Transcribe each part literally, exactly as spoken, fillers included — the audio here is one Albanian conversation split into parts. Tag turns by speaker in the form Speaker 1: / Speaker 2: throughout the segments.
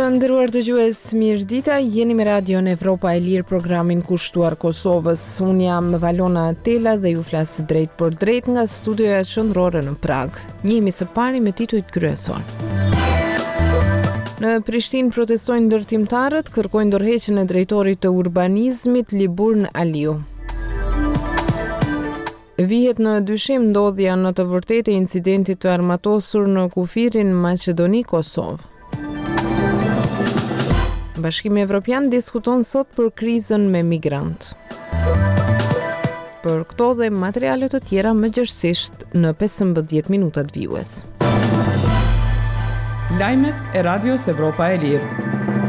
Speaker 1: Të nderuar dëgjues, mirëdita, jeni me Radion Evropa e Lirë, programin kushtuar Kosovës. Unë jam Valona Atela dhe ju flas drejt për drejt nga studioja qendrore në Prag. Njihemi së pari me titujt kryesor. Në Prishtinë protestojnë ndërtimtarët, kërkojnë dorëheqjen e drejtorit të urbanizmit Liburn Aliu. Vihet në dyshim ndodhja në të vërtetë e incidentit të armatosur në kufirin Maqedoni Kosovë. Bashkimi Evropian diskuton sot për krizën me migrant. Për këto dhe materiale të tjera më gjerësisht në pesëmbëdhjetë minutat vijues.
Speaker 2: Lajmet e Radios Evropa e Lirë.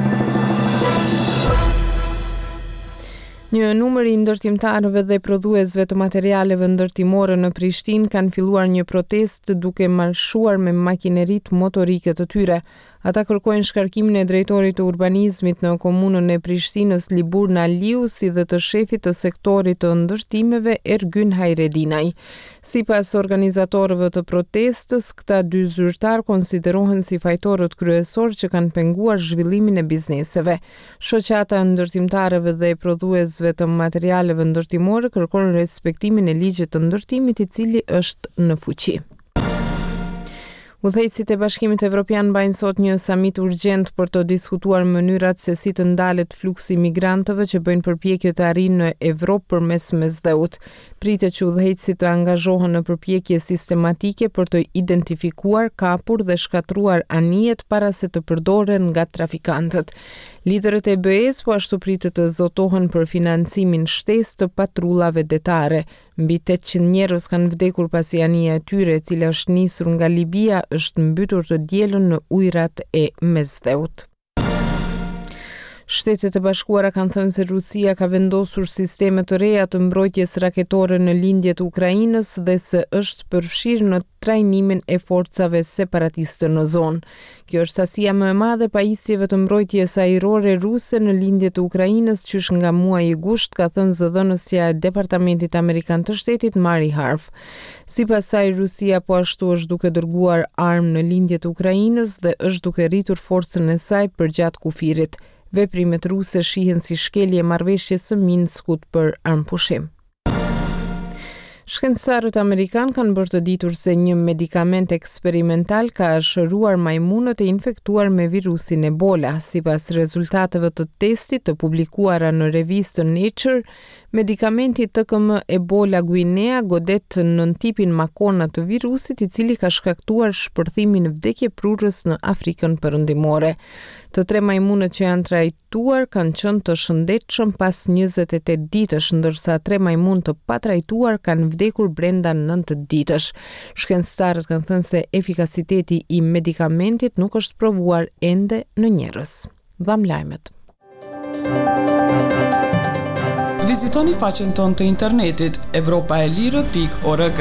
Speaker 1: Një numër i ndërtimtarëve dhe prodhuesve të materialeve ndërtimore në Prishtinë kanë filluar një protestë duke marshuar me makineritë motorike të tyre. Ata kërkojnë shkarkimin e drejtorit të urbanizmit në komunën e Prishtinës Liburn Aliu, si dhe të shefit të sektorit të ndërtimeve Ergyn Hajredinaj. Sipas organizatorëve të protestës, këta dy zyrtar konsiderohen si fajtorët kryesor që kanë penguar zhvillimin e bizneseve. Shoqata e ndërtimtarëve dhe prodhuesve të materialeve ndërtimore kërkon respektimin e ligjit të ndërtimit, i cili është në fuqi. Udhëheqësit e Bashkimit Evropian bajnë sot një samit urgjent për të diskutuar mënyrat se si të ndalet fluksi migrantëve që bëjnë përpjekje të arrijnë në Evropë përmes mesdheut. Pritet që udhëheqësit të angazhohen në përpjekje sistematike për të identifikuar, kapur dhe shkatruar anijet para se të përdoren nga trafikantët. Liderët e B E-s po ashtu pritet të zotohen për financimin shtesë të patrullave detare. Mbi tetëqind njerëz kanë vdekur pasi anija e tyre, e cila është nisur nga Libia, është mbytur të dielën në ujërat e mesdheut. Shtetet e Bashkuara kanë thënë se Rusia ka vendosur sisteme të reja të mbrojtjes raketore në lindje të Ukrainës dhe se është përfshirë në trajnimin e forcave separatiste në zonë. Kjo është sasia më e madhe pajisjeve të mbrojtjes ajrore ruse në lindje të Ukrainës, qysh nga muaji gusht, ka thënë zëdhënësja e Departamentit Amerikan të Shtetit Mari Harf. Sipas saj, Rusia po ashtu është duke dërguar armë në lindje të Ukrainës dhe është duke rritur forcën e saj përgjatë kufirit. Veprimet ruse shihen si shkelje marrëveshjes së Minskut për armëpushim. Shkencëtarët amerikanë kanë bërë të ditur se një medikament eksperimental ka shëruar majmunët e infektuar me virusin Ebola. Sipas rezultateve të testit të publikuara në revistën Nature, medikamenti T K M Ebola Guinea godet nën tipin makona të virusit, i cili ka shkaktuar shpërthimin vdekje prurës në Afrikën Perëndimore. Të tre majmunët që janë trajtuar kanë qenë të shëndetshëm pas njëzet e tetë ditësh, ndërsa tre majmun të patrajtuar kanë vdekur brenda nëntë ditësh. Shkencëtarët kanë thënë se efikasiteti i medikamentit nuk është provuar ende në njerëz. Dham lajmet.
Speaker 2: Vizitoni faqen tonë të internetit evropaelire pikë org.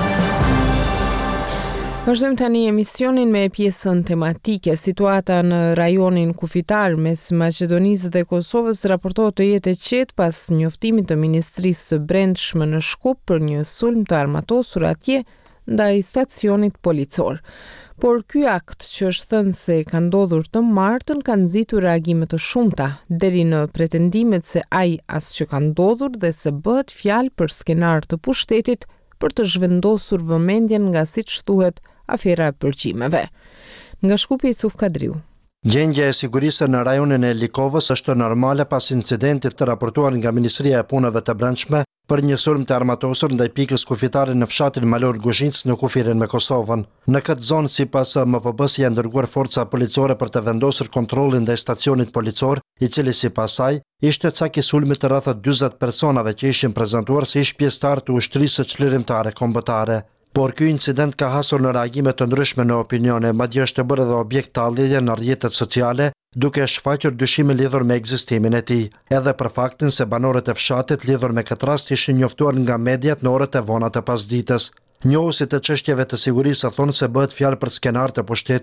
Speaker 1: Vazhdojmë tani emisionin me pjesën tematike. Situata në rajonin kufitar mes Maqedonisë dhe Kosovës raportohet të jetë e qetë pas njoftimit të Ministrisë së Brendshme në Shkup për një sulm të armatosur atje ndaj stacionit policor. Por ky akt, që është thënë se ka ndodhur të martën, ka nxitur reagime të shumta, deri në pretendimet se ai as që ka ndodhur dhe se bëhet fjalë për skenar të pushtetit për të zhvendosur vëmendjen nga, siç thuhet, afera e përgjimeve. Nga Shkupi, Isuf Kadriu.
Speaker 3: Gjendja e sigurisë në rajonin e Likovës është normale pas incidentit të raportuar nga Ministria e Punëve të Brendshme për një sulm të armatosur ndaj pikës kufitare në fshatin Malor Guzhinc në kufirin me Kosovën. Në këtë zonë, sipas M P B-s, janë dërguar forca policore për të vendosur kontrollin ndaj stacionit policor, i cili sipas saj ishte cak i sulmit të rreth dyzet personave që ishin prezantuar si ish pjesëtar të ushtrisë çlirimtare kombëtare. Por ky incident ka hasur në reagime të ndryshme në opinione, madje është bërë edhe objekt të allëdhje në rrjetet sociale, duke shfaqur dyshime lidhur me ekzistimin e tij, edhe për faktin se banorët e fshatit lidhur me këtë rast ishin njoftuar nga mediat në orët e vona të pasdites. Njohuesit të çështjeve të sigurisë thonë se bëhet fjalë për skenar të pushtetit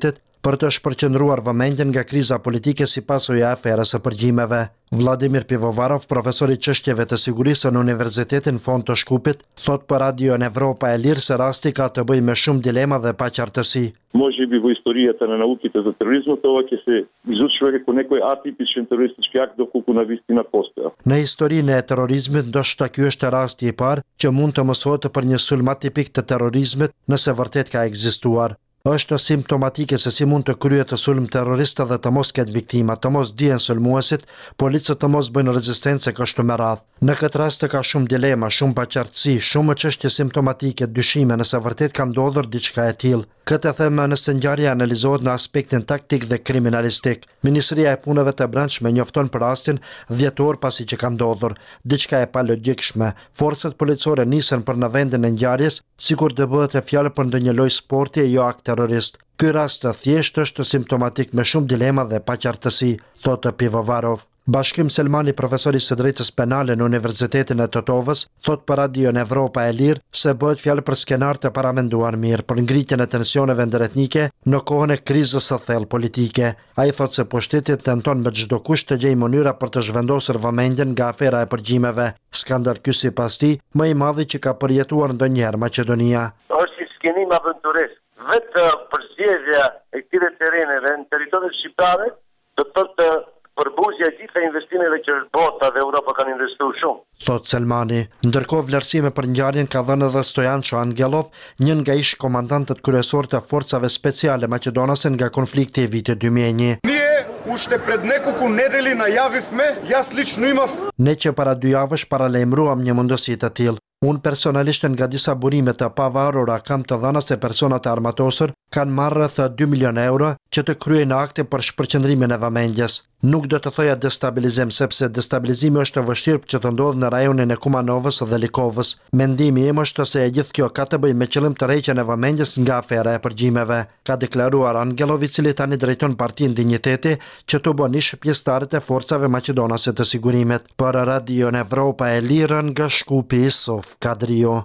Speaker 3: për të shpërqendruar vëmendjen nga kriza politike si pasojë e aferës së përgjimeve. Vladimir Pivovarov, profesor i çështjeve të sigurisë në Universitetin Fond të Shkupit, thot për Radio Evropa e Lirë se rasti ka të bëjë me shumë dilema dhe paqartësi.
Speaker 4: Може би во историјата на науките за тероризмот ова ќе се изучува како некој атипичен терористички акт доколку на вистина постоја.
Speaker 3: Në historinë e terrorizmit ndoshta ky është rasti i parë që mund të mësohet për një sulm atipik të terrorizmit nëse vërtet ka ekzistuar. Është simptomatike se si mund të kryhet të sulm terrorist dhe të mos ketë viktima, të mos dihen sulmuesit, policët të mos bëjnë rezistencë kështu me radhë. Në këtë rast ka shumë dilema, shumë paqartësi, shumë çështje simptomatike, dyshime nëse vërtet ka ndodhur diçka e tillë. Këtë them nëse ngjarja analizohet në aspektin taktik dhe kriminalistik. Ministria e Punëve të Brendshme njofton për rastin dhjetë orë pasi që ka ndodhur. Diçka e palogjikshme. Forcat policore nisen për në vendin e ngjarjes, sikur të bëhet e fjalë për ndonjë lloj sporti e jo akt terrorist. Ky rast thjesht është simptomatik me shumë dilema dhe paqartësi, thotë Pivovarov. Bashkim Selmani, profesori së drejtës penale në Universitetin e Tetovës, thot për Radio Evropa e Lirë se bëhet fjalë për skenar të paramenduar mirë për ngritjen e tensioneve ndërretnike në kohën e krizës së thellë politike. Ai thot se pushteti tenton me çdo kusht të gjejë mënyra për të zhvendosur vëmendjen nga afera e përgjimeve. Skandal ky sipas tij më i madhi që ka përjetuar ndonjëherë Maqedonia.
Speaker 5: Është një skenim aventurist. Vetë përzgjedhja e këtyre terreneve në territorin shqiptar do të thotë përbuzja e gjitha investimeve që bota dhe Europa kanë investuar shumë.
Speaker 3: Thot Selmani. Ndërkohë vlerësime për ngjarjen ka dhënë edhe Stojanço Angelov, një nga ish komandantët kryesorë të forcave speciale maqedonase nga konflikti i vitit dy mijë e një.
Speaker 6: Ušte pred nekoliko nedeli najavivme, jas lično imав.
Speaker 3: Ne që para dy javësh paralajmëruam një mundësi të tillë. Unë personalisht nga disa burime të pavarura kam të dhëna se personat e armatosur kanë marrë rreth dy milion euro që të kryejnë akte për shpërqendrimin e vëmendjes. Nuk do të thoja destabilizim sepse destabilizimi është vështirë që të ndodhë në rajonin e Kumanovës dhe Likovës. Mendimi im është se e gjithë kjo ka të bëjë me qëllim të rreqjen e vëmendjes nga afera e përgjimeve, ka deklaruar Angelov, i cili tani drejton Partinë Dinjiteti, që të bën ish pjesëtarët e forcave maqedonase të sigurimit. Për Radio Evropa e Lirë nga Shkupi, Sof Kadrio.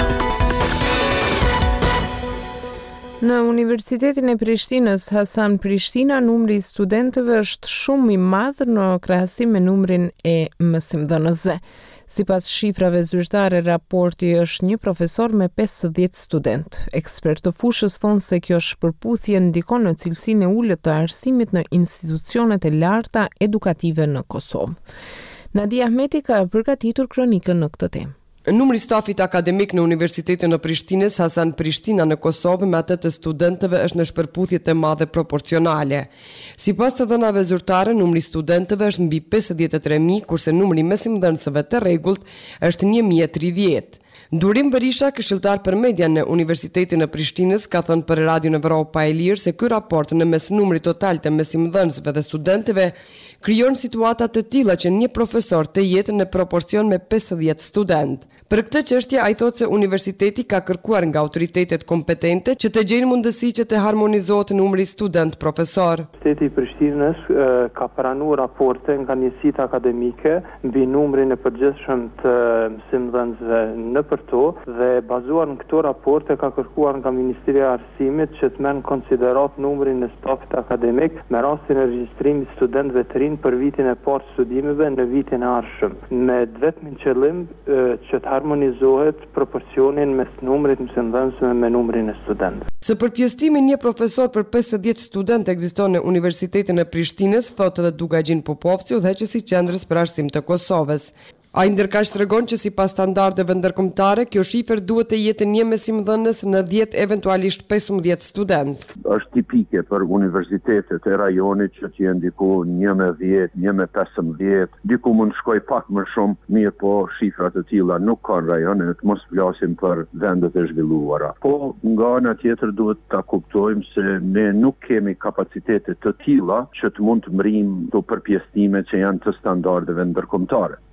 Speaker 1: Në Universitetin e Prishtinës Hasan Prishtina, numri i studentëve është shumë i madh në krahasim me numrin e mësimdhënësve. Sipas shifrave zyrtare, raporti është një profesor me pesëdhjetë student. Ekspertë të fushës thonë se kjo shpërputhje ndikon në cilësinë e ulët të arsimit në institucionet e larta edukative në Kosovë. Nadia Ahmeti ka përgatitur kronikën në këtë temë.
Speaker 7: Numri stafit akademik në Universitetin e Prishtinës Hasan Prishtina në Kosovë me atë të studentëve është në shpërputhje të madhe proporcionale. Sipas të dhënave zyrtare, numri studentëve është mbi pesëdhjetë e tre mijë, kurse numri mësimdhënësve të rregullt është një mijë e tridhjetë. Durim Berisha, këshilltar për media në Universitetin e Prishtinës, ka thënë për Radio Evropa e Lirë se ky raport në mes numrit total të mësimdhënësve dhe studentëve krijon situata të tilla që një profesor të jetë në proporcion me pesëdhjetë student. Për këtë çështje ai thotë se universiteti ka kërkuar nga autoritetet kompetente që të gjejnë mundësi që të harmonizohet numri student-profesor.
Speaker 8: Universiteti i Prishtinës ka pranuar raporte nga njësitë akademike mbi numrin e përgjithshëm të mësimdhënësve në përto dhe bazuar në këto raporte ka kërkuar nga Ministria e Arsimit që të merr në konsiderat numrin e stafit akademik me rastin e regjistrimit studentëve të rinj për vitin e parë të studimeve në vitin e ardhshëm, me vetëm qëllim që të harmonizohet proporcionin mes numrit mësimdhënësve me numrin e studentëve.
Speaker 7: Së përpjestimi një profesor për pesëdhjetë student ekziston në Universitetin e Prishtinës, thotë edhe Dugagjin Popovci, udhëheqësi i Qendrës për Arsim të Kosovës. Ai ndërkaq tregon që sipas standardeve ndërkombëtare kjo shifër duhet të jetë një mësimdhënës në dhjetë eventualisht pesëmbëdhjetë student.
Speaker 4: Është tipike për universitetet e rajonit që të jenë diku një me dhjetë, një me pesëmbëdhjetë, diku mund shkoj pak më shumë, mirë po shifrat e tilla nuk kanë rajonet, mos flasim për vendet e zhvilluara. Po nga ana tjetër duhet ta kuptojmë se ne nuk kemi kapacitete të tilla që të mund të mrim të përpjestimet që janë të standardeve ndërkombëtare. Prandaj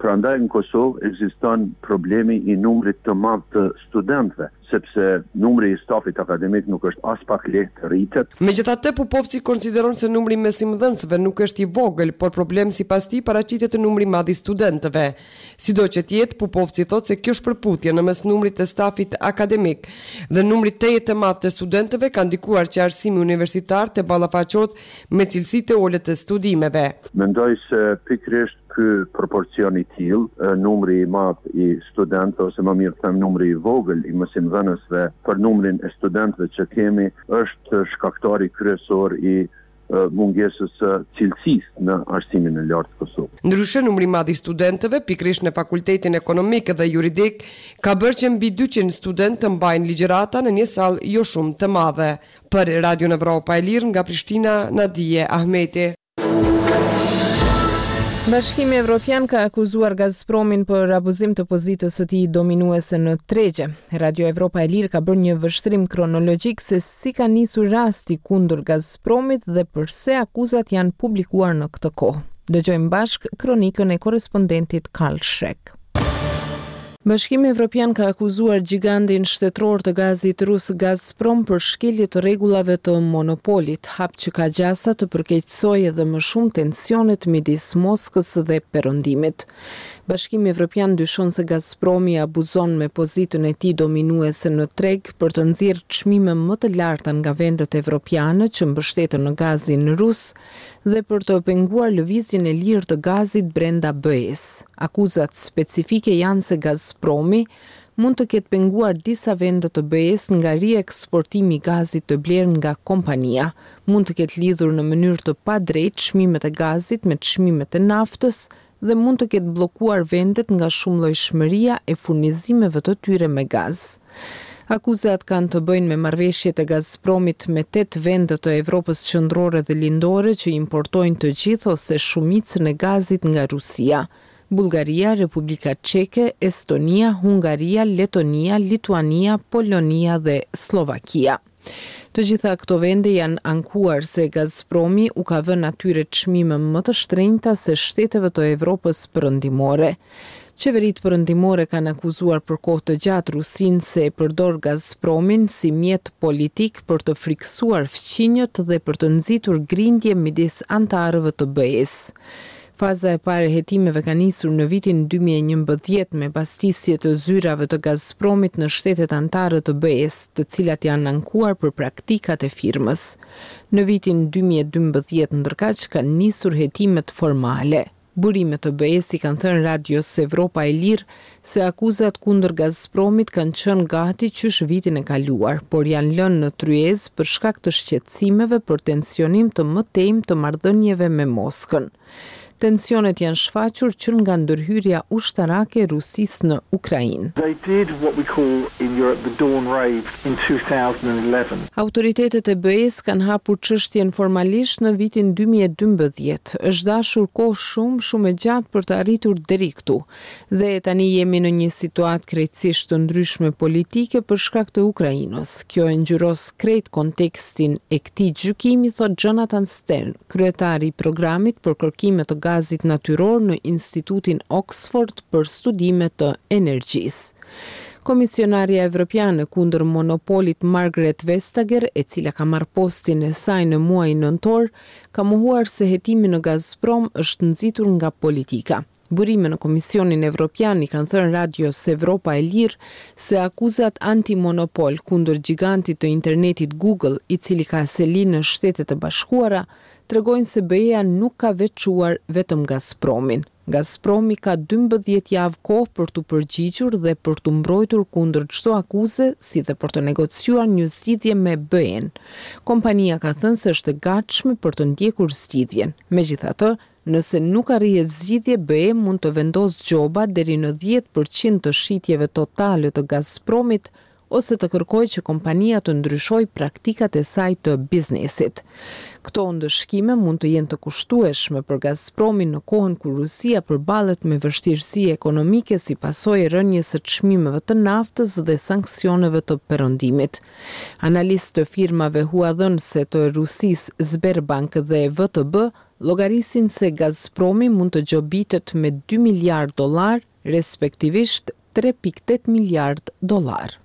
Speaker 4: në Kosovë ekziston problemi i numrit të madh të studentëve, sepse numri i stafit akademik nuk është as pak lehtë rritet.
Speaker 7: Megjithatë, Pupovci konsideron se numri i mesimdhënësve nuk është i vogël, por problem sipas tij paraqitet në numri i madh i studentëve. Sido që të jetë, Pupovci thotë se kjo shpërputje në mes numrit të stafit akademik dhe numrit tejet të madh të studentëve ka ndikuar që arsimi universitar të ballafaqohet me cilësitë e ulët të studimeve.
Speaker 4: Mendoj se pikërisht ky proporcion i tillë, numri i madh i studentëve ose më mirë them numri i vogël i mësimdhënësve për numrin e studentëve që kemi është shkaktari kryesor i mungesës së cilësisë në arsimin e lartë të Kosovës.
Speaker 7: Ndryshe, numri i madh i studentëve, pikërisht në fakultetin ekonomik dhe juridik, ka bërë që mbi dyqind studentë të mbajnë ligjërata në një sallë jo shumë të madhe. Për Radio Evropa e Lirë nga Prishtina, Nadije Ahmeti.
Speaker 1: Bashkimi Evropian ka akuzuar Gazpromin për abuzim të pozitës së tij dominuese në tregje. Radio Evropa e Lirë ka bërë një vështrim kronologjik se si ka nisur rasti kundër Gazpromit dhe pse akuzat janë publikuar në këtë kohë. Dëgjojmë bashk kronikën e korrespondentit Karl Schrek. Bashkimi Evropian ka akuzuar gigantin shtetëror të gazit rus Gazprom për shkelje të rregullave të monopolit, hap që ka gjasa të përkeqësojë edhe më shumë tensionet midis Moskës dhe Perëndimit. Bashkimi Evropian dyshon se Gazpromi abuzon me pozitën e tij dominuese në treg për të nxjerrë çmime më të larta nga vendet evropiane që mbështeten në gazin rus dhe për të penguar lëvizjen e lirë të gazit brenda B E-s. Akuzat specifike janë se Gazpromi mund të ketë penguar disa vende të B E-s nga rieksportimi i gazit të blerë nga kompania, mund të ketë lidhur në mënyrë të padrejtë çmimet e gazit me çmimet e naftës dhe mund të ketë bllokuar vendet nga shumëllojshmëria e furnizimeve të tyre me gaz. Akuzat kanë të bëjnë me marrëveshjet e Gazpromit me tetë vende të Evropës qendrore dhe lindore që importojnë të gjithë ose shumicën e gazit nga Rusia: Bullgaria, Republika Çeke, Estonia, Hungaria, Letonia, Lituania, Polonia dhe Slovakia. Të gjitha këto vende janë ankuar se Gazpromi u ka vënë atyre çmime më të shtrenjta se shteteve të Evropës perëndimore. Qeveritë perëndimore kanë akuzuar për kohë të gjatë Rusinë se e përdor Gazpromin si mjet politik për të friksuar fqinjët dhe për të nxitur grindje midis anëtarëve të B E-s. Faza e parë e hetimeve ka nisur në vitin dy mijë e njëmbëdhjetë me pastisje të zyrave të Gazpromit në shtetet anëtare të B E-s, të cilat janë ankuar për praktikat e firmës. Në vitin dy mijë e dymbëdhjetë ndërkaq kanë nisur hetimet formale. Burimet të B E-s i kanë thënë Radios Evropa e Lirë se akuzat kundër Gazpromit kanë qenë gati qysh vitin e kaluar, por janë lënë në tryezë për shkak të shqetësimeve për tensionim të mëtejmë të marrëdhënieve me Moskën. Tensionet janë shfaqur që nga ndërhyrja ushtarake e Rusisë në Ukrainë. Autoritetet e B E-s kanë hapur çështjen formalisht në vitin dy mijë e dymbëdhjetë. Është dashur kohë shumë, shumë e gjatë për të arritur deri këtu. Dhe tani jemi në një situatë krejtësisht të ndryshme politike për shkak të Ukrainës. Kjo e ngjyros krejt kontekstin e këtij gjykimi, thot Jonathan Stern, kryetari i programit për kërkime të gazit natyror në Institutin Oxford për studime të energjisë. Komisionarja Evropiane kundër monopolit Margaret Vestager, e cila ka marrë postin e saj në muajin nëntor, ka mohuar se hetimi në Gazprom është nxitur nga politika. Burime në Komisionin Evropian i kanë thënë Radios Evropa e Lirë se akuzat antimonopol kundër gigantit të internetit Google, i cili ka seli në Shtetet e Bashkuara, tregojnë se B E-ja nuk ka veçuar vetëm Gazpromin. Gazpromi ka dymbëdhjetë javë kohë për të përgjigjur dhe për të mbrojtur kundër çdo akuze, si dhe për të negociuar një zgjidhje me B E-n. Kompania ka thënë se është e gatshme për të ndjekur zgjidhjen. Megjithatë, nëse nuk arrihet zgjidhje, B E mund të vendosë gjoba deri në dhjetë përqind të shitjeve totale të Gazpromit ose të kërkojë që kompania të ndryshojë praktikat e saj të biznesit. Këto ndëshkime mund të jenë të kushtueshme për Gazpromin në kohën kur Rusia përballet me vështirësi ekonomike si pasojë e rënjes së çmimeve të naftës dhe sanksioneve të Perëndimit. Analistë të firmave huadhënëse të Rusisë Sberbank dhe V T B llogarisin se Gazpromi mund të gjobitet me dy miliardë dollar respektivisht tre pikë tetë miliard dollar.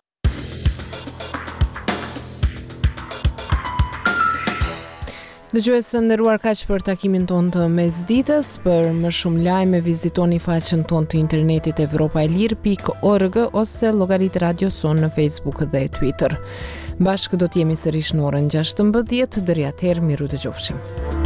Speaker 1: Dëgjues së nderuar, kaq për takimin tonë të mesditës. Për më shumë lajme vizitoni faqen tonë të internetit europa e lirë pikë org ose llogaritë Radio Son në Facebook dhe Twitter. Bashkë do të jemi sërish në orën gjashtëmbëdhjetë, deri atëherë miru dëgjofshim.